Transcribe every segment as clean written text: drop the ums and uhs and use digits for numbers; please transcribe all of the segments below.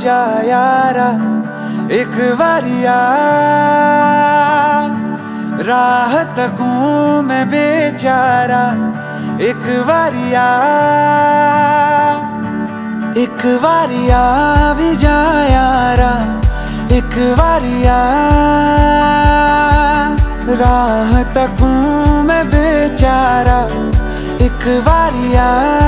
जा यारा एक बारिया, राह तकूं मैं बेचारा एक बारिया, एक बारिया भी जा यारा एक बारिया, राह तकूं मैं बेचारा एक बारिया।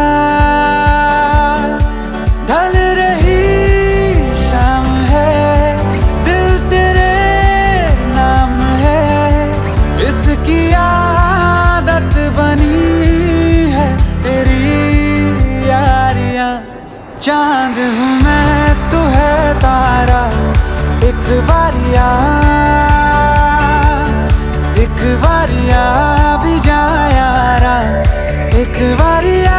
ढल रही शाम है, दिल तेरे नाम है, इसकी आदत बनी है तेरी यारियां। चांद हूँ मैं तू है तारा एक बारिया, एक बारिया भी जा यारा एक बारिया।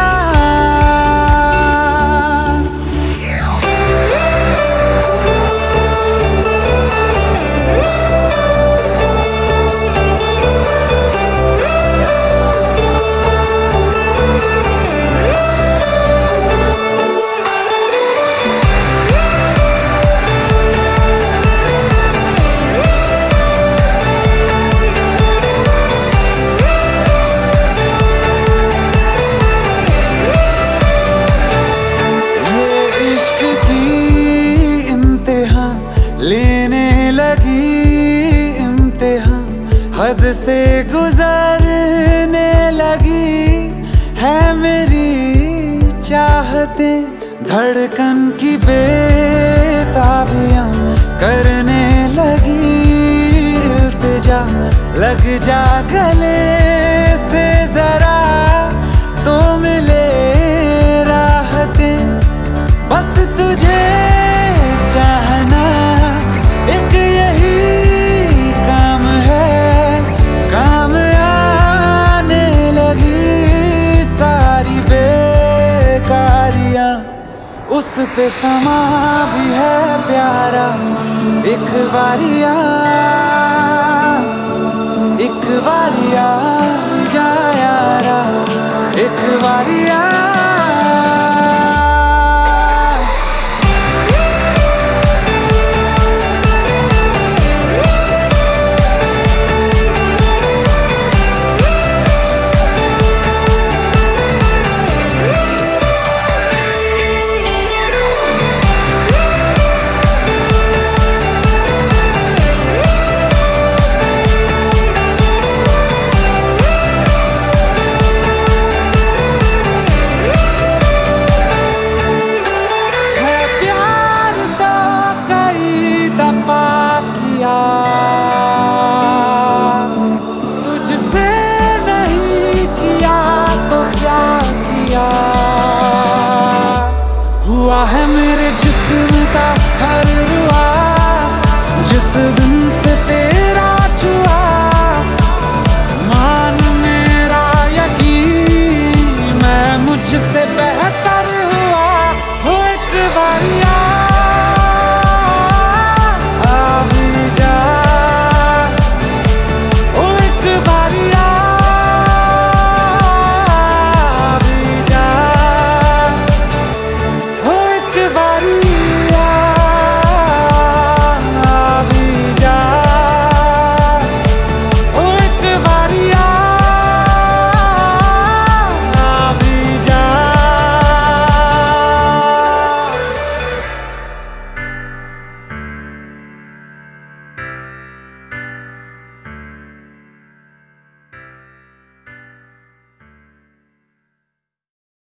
लेने लगी इम्तिहान, हद से गुजरने लगी है मेरी चाहतें, धड़कन की बेताबियां करने लगी इल्तिजा, लग जा गले से जरा तो मिले राहतें, बस तुझे चाहना एक यही काम है, काम आने लगी सारी बेकारियां, उस पे समा भी है प्यारा एक बारिया, एक बारिया जा यारा एक बारिया।